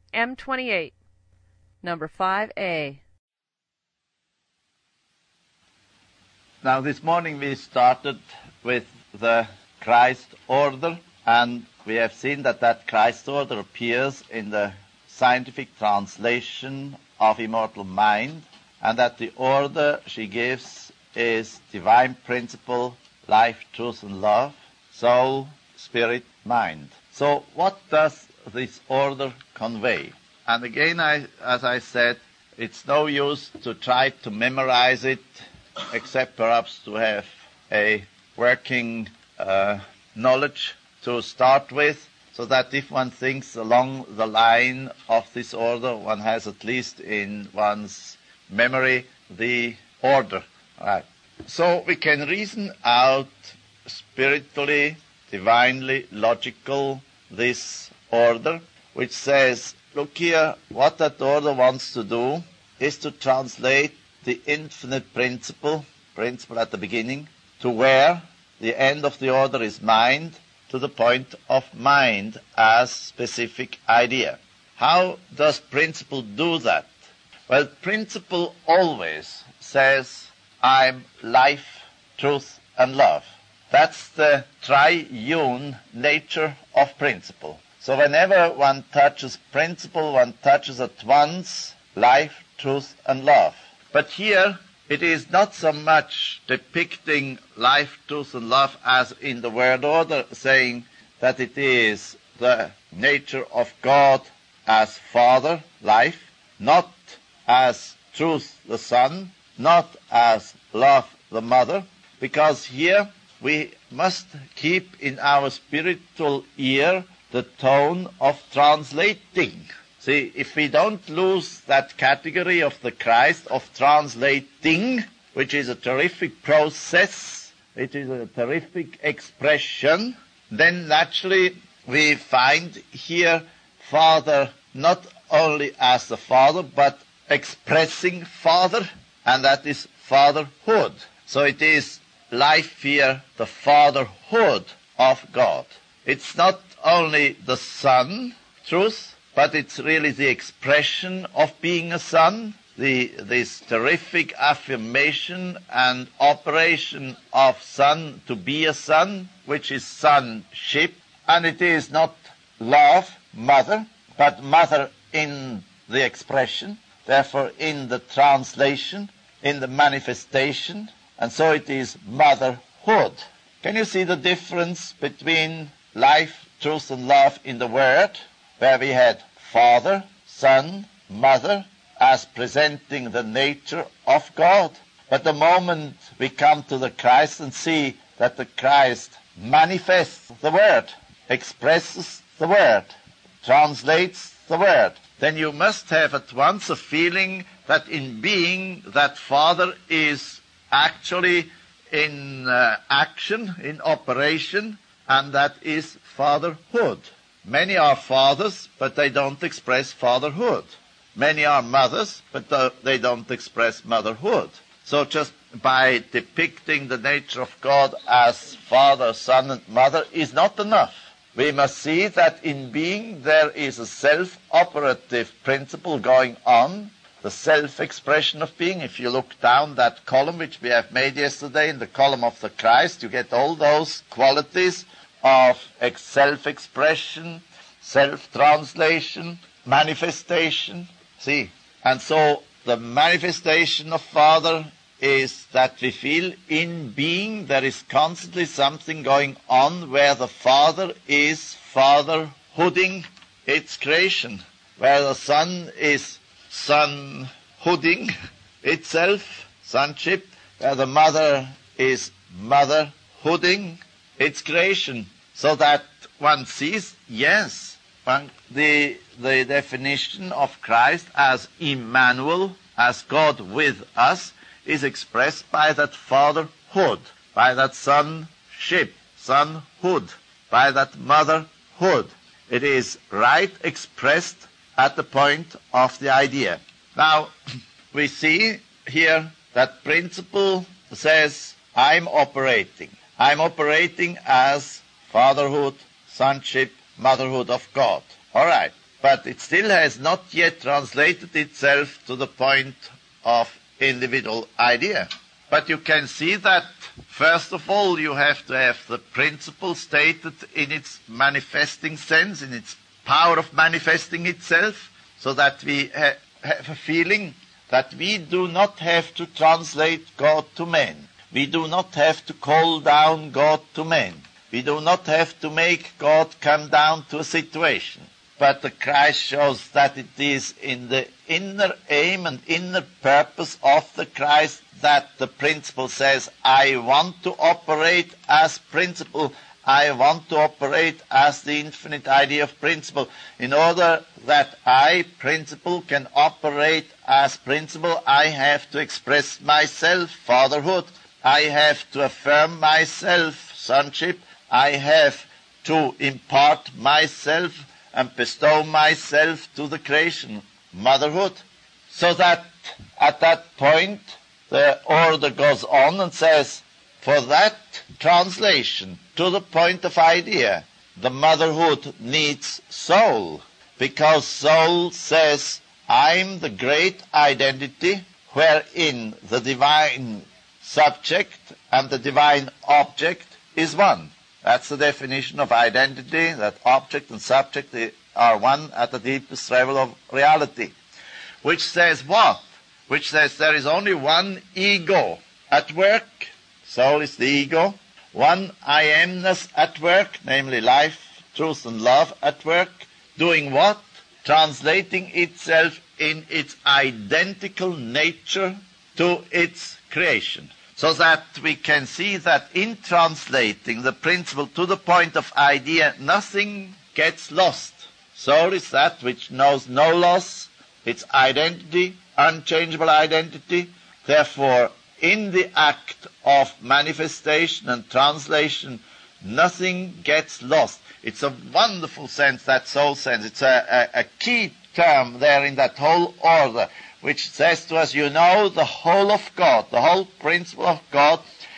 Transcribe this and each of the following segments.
M28, number 5A. Now this morning we started with the Christ order, and we have seen that Christ order appears in the scientific translation of Immortal Mind, and that the order she gives is divine principle, life, truth and love, soul, spirit, mind. So what does this order convey? And again, as I said, it's no use to try to memorize it, except perhaps to have a working knowledge to start with, so that if one thinks along the line of this order, one has at least in one's memory the order. Right. So we can reason out spiritually, divinely, logical this order, which says, look here, what that order wants to do is to translate the infinite principle at the beginning, to where the end of the order is mind, to the point of mind as specific idea. How does principle do that? Well, principle always says, I'm life, truth, and love. That's the triune nature of principle. So whenever one touches principle, one touches at once life, truth, and love. But here, it is not so much depicting life, truth, and love as in the word order, saying that it is the nature of God as Father, life, not as truth, the Son, not as love, the Mother, because here we must keep in our spiritual ear the tone of translating. See, if we don't lose that category of the Christ of translating, which is a terrific process, it is a terrific expression, then naturally we find here Father not only as the Father, but expressing Father, and that is fatherhood. So it is life here, the fatherhood of God. It's not only the Son, truth, but it's really the expression of being a son, this terrific affirmation and operation of son to be a son, which is sonship. And it is not love, mother, but mother in the expression, therefore in the translation, in the manifestation, and so it is motherhood. Can you see the difference between life, truth, and love in the word, where we had Father, Son, Mother, as presenting the nature of God? But the moment we come to the Christ and see that the Christ manifests the Word, expresses the Word, translates the Word, then you must have at once a feeling that in being that Father is actually in action, in operation, and that is fatherhood. Many are fathers, but they don't express fatherhood. Many are mothers, but they don't express motherhood. So just by depicting the nature of God as Father, Son, and Mother is not enough. We must see that in being there is a self-operative principle going on, the self-expression of being. If you look down that column which we have made yesterday, in the column of the Christ, you get all those qualities of self-expression, self-translation, manifestation. See, and so the manifestation of Father is that we feel in being there is constantly something going on where the Father is fatherhooding its creation, where the Son is sonhooding itself, sonship, where the Mother is motherhooding its creation, so that one sees, yes, the definition of Christ as Emmanuel, as God with us, is expressed by that fatherhood, by that sonship, sonhood, by that motherhood. It is right expressed at the point of the idea. Now, we see here that principle says, I'm operating as fatherhood, sonship, motherhood of God. All right. but it still has not yet translated itself to the point of individual idea. But you can see that, first of all, you have to have the principle stated in its manifesting sense, in its power of manifesting itself, so that we have a feeling that we do not have to translate God to man. We do not have to call down God to man. We do not have to make God come down to a situation. But the Christ shows that it is in the inner aim and inner purpose of the Christ that the principle says, I want to operate as principle. I want to operate as the infinite idea of principle. In order that I, principle, can operate as principle, I have to express myself, fatherhood. I have to affirm myself, sonship. I have to impart myself and bestow myself to the creation, motherhood. So that at that point, the order goes on and says, for that translation to the point of idea, the motherhood needs soul, because soul says, I'm the great identity wherein the divine subject and the divine object is one. That's the definition of identity, that object and subject are one at the deepest level of reality. Which says what? Which says there is only one ego at work, soul is the ego, one I amness at work, namely life, truth and love at work, doing what? Translating itself in its identical nature to its creation. So that we can see that in translating the principle to the point of idea, nothing gets lost. Soul is that which knows no loss, its identity, unchangeable identity. Therefore, in the act of manifestation and translation, nothing gets lost. It's a wonderful sense, that soul sense. It's a key term there in that whole order, which says to us, you know, the whole of God, the whole principle of God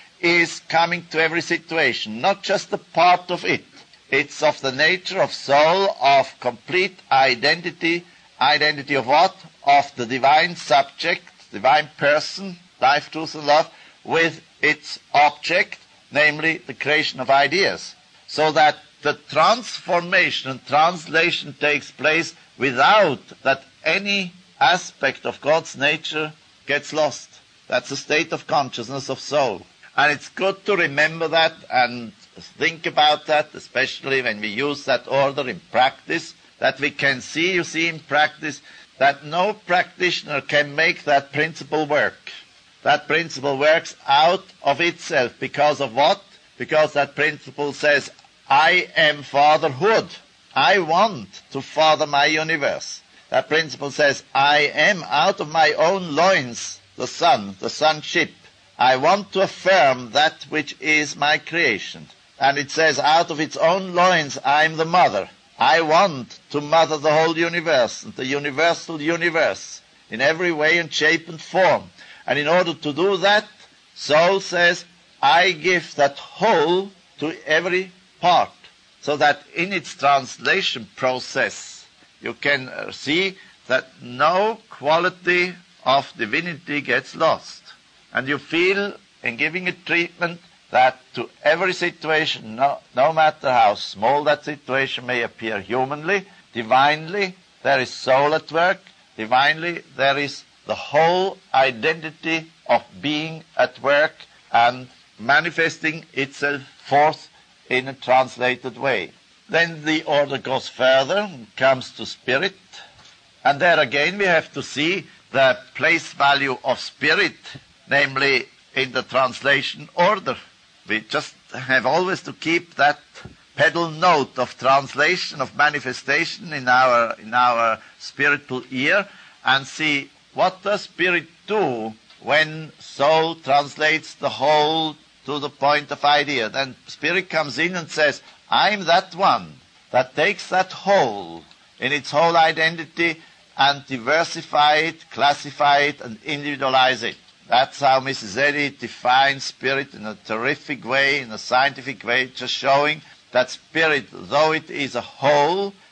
is coming to every situation, not just a part of it. It's of the nature of soul, of complete identity. Identity of what? Of the divine subject, divine person, life, truth and love, with its object, namely the creation of ideas. So that the transformation and translation takes place without that any aspect of God's nature gets lost. That's a state of consciousness of soul. And it's good to remember that and think about that, especially when we use that order in practice, that we can see, you see in practice, that no practitioner can make that principle work. That principle works out of itself. Because of what? Because that principle says, I am fatherhood. I want to father my universe. That principle says, I am out of my own loins the son, the sonship. I want to affirm that which is my creation. And it says, out of its own loins I am the mother. I want to mother the whole universe, the universal universe, in every way and shape and form. And in order to do that, soul says, I give that whole to every part. So that in its translation process, you can see that no quality of divinity gets lost. And you feel, in giving it treatment, that to every situation, no matter how small that situation may appear humanly, divinely, there is soul at work. Divinely, there is the whole identity of being at work and manifesting itself forth in a translated way. Then the order goes further and comes to spirit. And there again we have to see the place value of spirit, namely in the translation order. We just have always to keep that pedal note of translation, of manifestation in our spiritual ear, and see what does spirit do when soul translates the whole to the point of idea. Then spirit comes in and says, I'm that one that takes that whole in its whole identity and diversify it, classify it, and individualize it. That's how Mrs. Eddy defines spirit in a terrific way, in a scientific way, just showing that spirit, though it is a whole,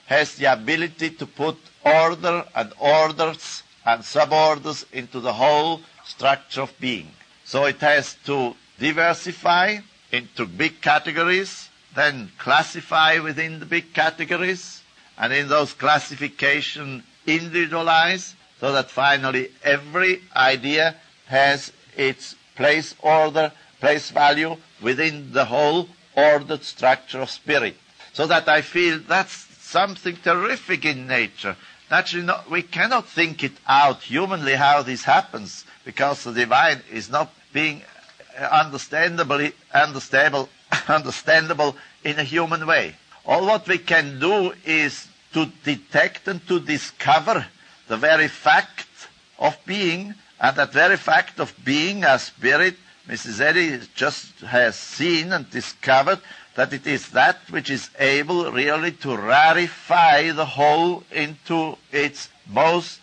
has the ability to put order and orders and suborders into the whole structure of being. So it has to diversify into big categories, then classify within the big categories, and in those classifications individualize, so that finally every idea has its place order, place value within the whole ordered structure of spirit. So that I feel that's something terrific in nature. Naturally, we cannot think it out humanly how this happens, because the divine is not being understandable in a human way. All what we can do is to detect and to discover the very fact of being, and that very fact of being as spirit, Mrs. Eddy just has seen and discovered that it is that which is able really to rarefy the whole into its most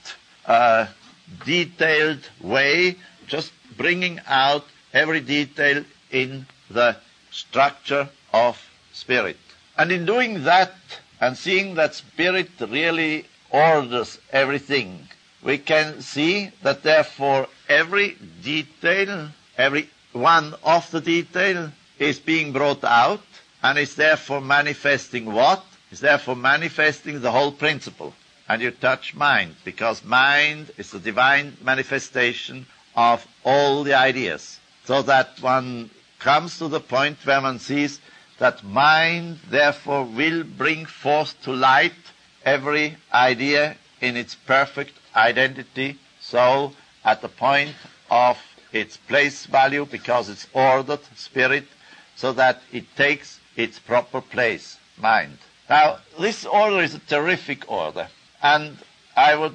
detailed way, just bringing out every detail in the structure of spirit. And in doing that, and seeing that spirit really orders everything, we can see that therefore every detail, every one of the detail is being brought out, and is therefore manifesting what? Is therefore manifesting the whole principle. And you touch mind, because mind is the divine manifestation of all the ideas. So that one comes to the point where one sees that mind therefore will bring forth to light every idea in its perfect identity, so at the point of its place value, because it's ordered spirit, so that it takes its proper place, mind. Now, this order is a terrific order, and I would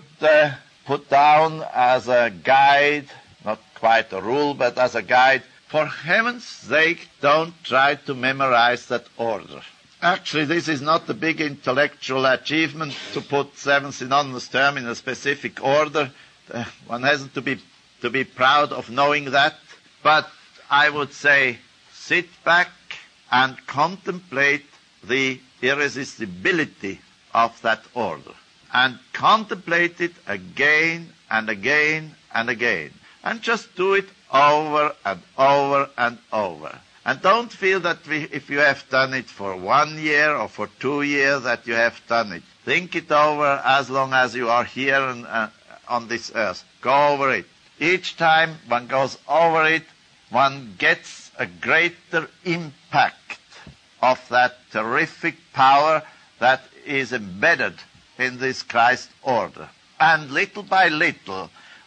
put down as a guide, not quite a rule, but as a guide, for heaven's sake, don't try to memorize that order. Actually, this is not a big intellectual achievement to put 7 synonymous terms in a specific order. One hasn't to be proud of knowing that. But I would say, sit back and contemplate the irresistibility of that order. And contemplate it again and again and again. And just do it over and over and over. And don't feel that if you have done it for 1 year or for 2 years that you have done it. Think it over as long as you are here on this earth. Go over it. Each time one goes over it, one gets a greater impact of that terrific power that is embedded in this Christ order. And little by little,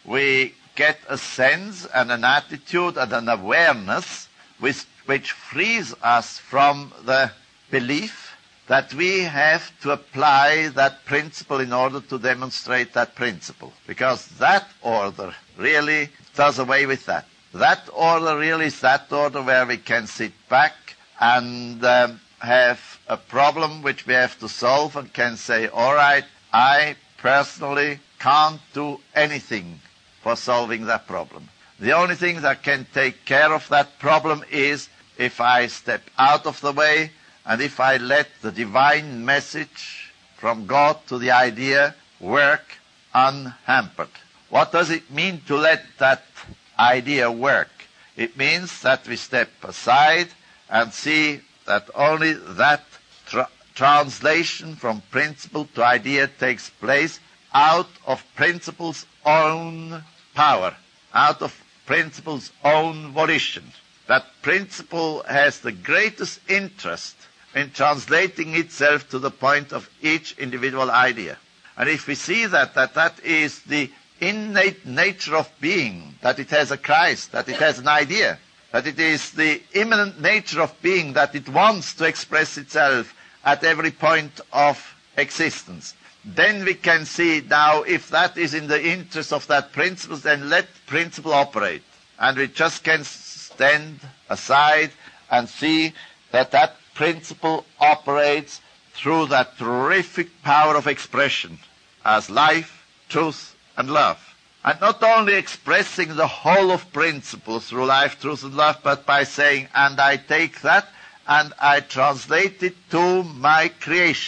we get a sense and an attitude and an awareness which frees us from the belief that we have to apply that principle in order to demonstrate that principle. Because that order really does away with that. That order really is that order where we can sit back and have a problem which we have to solve and can say, all right, I personally can't do anything for solving that problem. The only thing that can take care of that problem is if I step out of the way and if I let the divine message from God to the idea work unhampered. What does it mean to let that idea work? It means that we step aside and see that only that translation from principle to idea takes place out of principle's own power, out of principle's own volition. That principle has the greatest interest in translating itself to the point of each individual idea. And if we see that is the innate nature of being, that it has a Christ, that it has an idea, that it is the immanent nature of being, that it wants to express itself at every point of existence, then we can see now if that is in the interest of that principle, then let principle operate. And we just can stand aside and see that that principle operates through that terrific power of expression as life, truth, and love. And not only expressing the whole of principle through life, truth, and love, but by saying, and I take that and I translate it to my creation.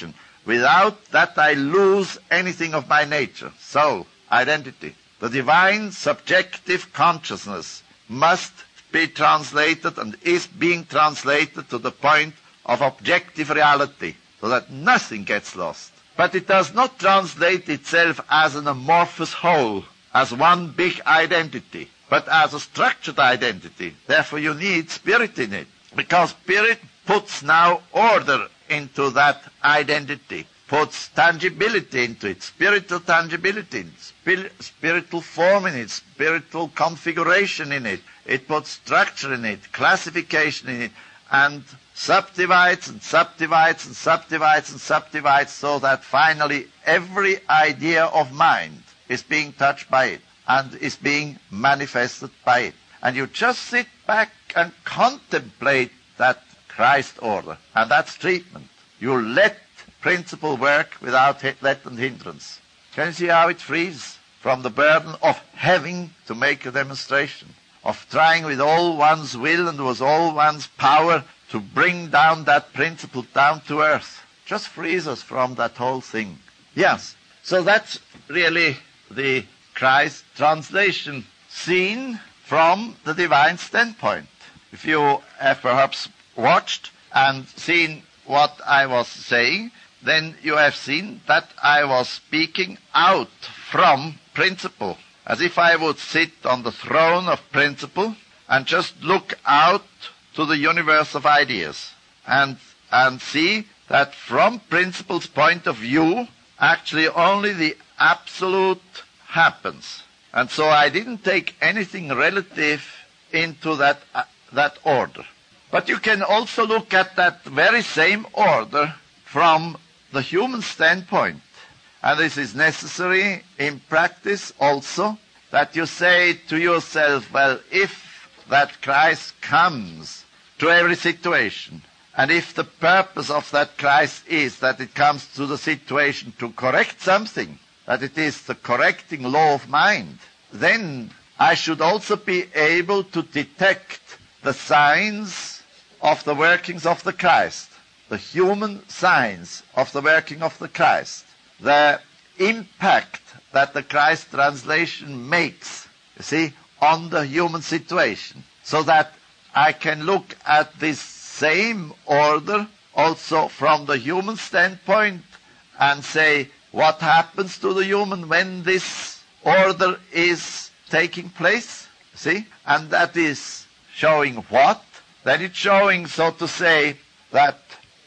Without that I lose anything of my nature, soul, identity. The divine subjective consciousness must be translated and is being translated to the point of objective reality, so that nothing gets lost. But it does not translate itself as an amorphous whole, as one big identity, but as a structured identity. Therefore you need spirit in it, because spirit puts now order into that identity, puts tangibility into it, spiritual tangibility, spiritual form in it, spiritual configuration in it. It puts structure in it, classification in it, and subdivides and subdivides and subdivides and subdivides, so that finally every idea of mind is being touched by it and is being manifested by it. And you just sit back and contemplate that Christ order, and that's treatment. You let principle work without let and hindrance. Can you see how it frees from the burden of having to make a demonstration, of trying with all one's will and with all one's power to bring down that principle down to earth? Just frees us from that whole thing. Yes, so that's really the Christ translation seen from the divine standpoint. If you have perhaps watched and seen what I was saying, then you have seen that I was speaking out from principle, as if I would sit on the throne of principle and just look out to the universe of ideas and see that from principle's point of view, actually only the absolute happens. And so I didn't take anything relative into that order. But you can also look at that very same order from the human standpoint. And this is necessary in practice also, that you say to yourself, well, if that Christ comes to every situation, and if the purpose of that Christ is that it comes to the situation to correct something, that it is the correcting law of mind, then I should also be able to detect the signs of the workings of the Christ, the human signs of the working of the Christ, the impact that the Christ translation makes, you see, on the human situation, so that I can look at this same order also from the human standpoint and say, what happens to the human when this order is taking place? See? And that is showing what? That it's showing, so to say, that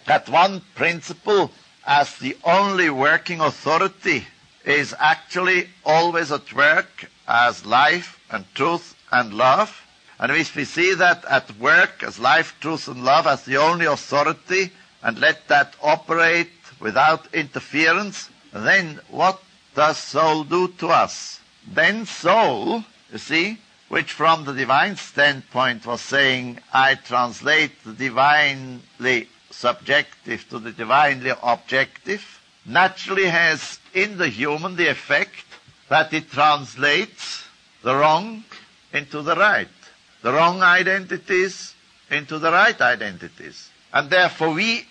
one principle as the only working authority is actually always at work as life and truth and love. And if we see that at work as life, truth and love as the only authority, and let that operate without interference, then what does soul do to us? Then soul, you see, which from the divine standpoint was saying, I translate the divinely subjective to the divinely objective, naturally has in the human the effect that it translates the wrong into the right, the wrong identities into the right identities. And therefore we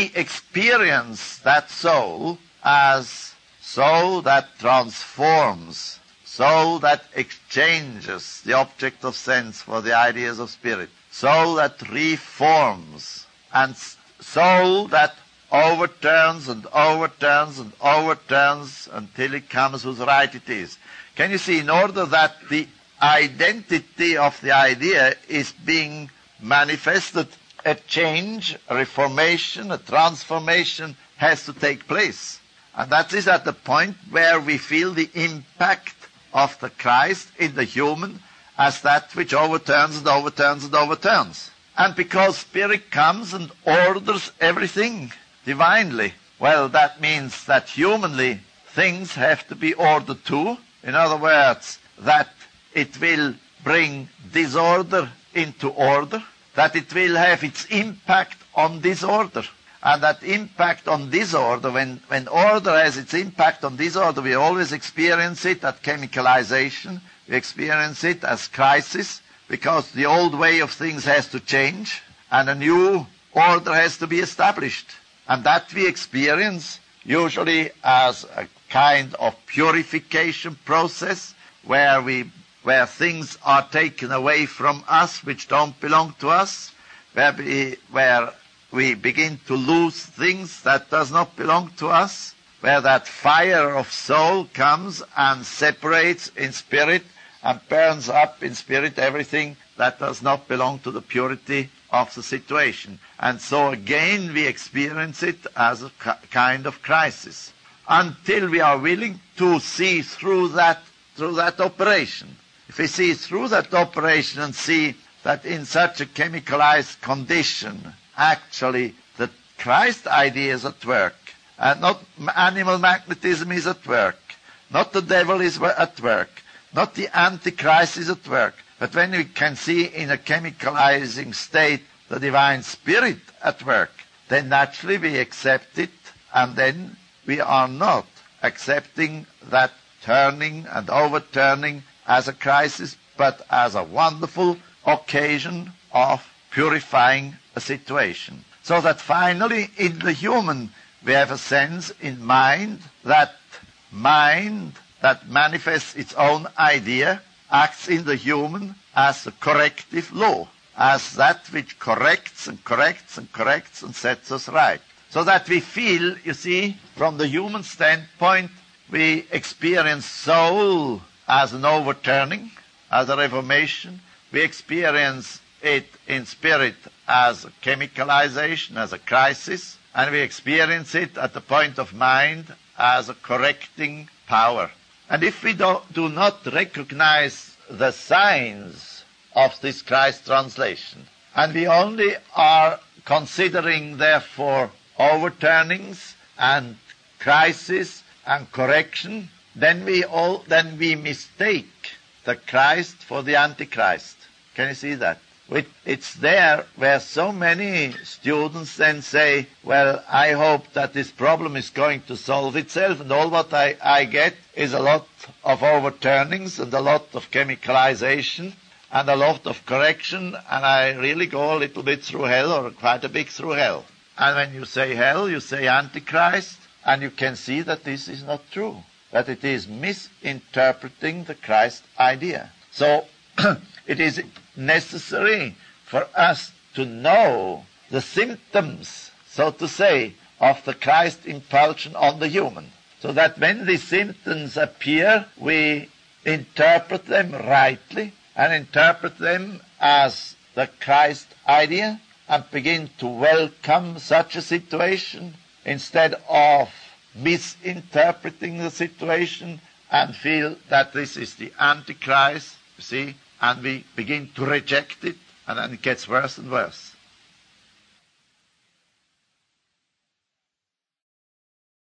experience that soul as soul that transforms, soul that exchanges the object of sense for the ideas of spirit, soul that reforms, and soul that overturns and overturns and overturns until it comes whose right it is. Can you see, in order that the identity of the idea is being manifested, a change, a reformation, a transformation has to take place. And that is at the point where we feel the impact of the Christ in the human as that which overturns and overturns and overturns. And because Spirit comes and orders everything divinely, well, that means that humanly things have to be ordered too. In other words, that it will bring disorder into order, that it will have its impact on disorder. And that impact on disorder, when order has its impact on disorder, we always experience it at chemicalization. We experience it as crisis, because the old way of things has to change, and a new order has to be established. And that we experience usually as a kind of purification process where things are taken away from us which don't belong to us, where we begin to lose things that does not belong to us, where that fire of soul comes and separates in spirit and burns up in spirit everything that does not belong to the purity of the situation. And so again we experience it as a kind of crisis until we are willing to see through that operation. If we see through that operation and see that in such a chemicalized condition actually the Christ idea is at work, and not animal magnetism is at work, not the devil is at work, not the Antichrist is at work, but when we can see in a chemicalizing state the divine spirit at work, then naturally we accept it, and then we are not accepting that turning and overturning as a crisis, but as a wonderful occasion of purifying a situation. So that finally in the human we have a sense in mind that manifests its own idea, acts in the human as a corrective law, as that which corrects and corrects and corrects and sets us right. So that we feel, you see, from the human standpoint, we experience soul as an overturning, as a reformation. We experience it in spirit as a chemicalization, as a crisis, and we experience it at the point of mind as a correcting power. And if we do not recognize the signs of this Christ translation, and we only are considering, therefore, overturnings and crisis and correction, then we mistake the Christ for the Antichrist. Can you see that? It's there where so many students then say, well, I hope that this problem is going to solve itself, and all what I get is a lot of overturnings and a lot of chemicalization and a lot of correction, and I really go a little bit through hell, or quite a bit through hell. And when you say hell, you say Antichrist, and you can see that this is not true, that it is misinterpreting the Christ idea. So it is necessary for us to know the symptoms, so to say, of the Christ impulsion on the human, so that when these symptoms appear, we interpret them rightly and interpret them as the Christ idea and begin to welcome such a situation instead of misinterpreting the situation and feel that this is the Antichrist, you see, and we begin to reject it, and then it gets worse and worse.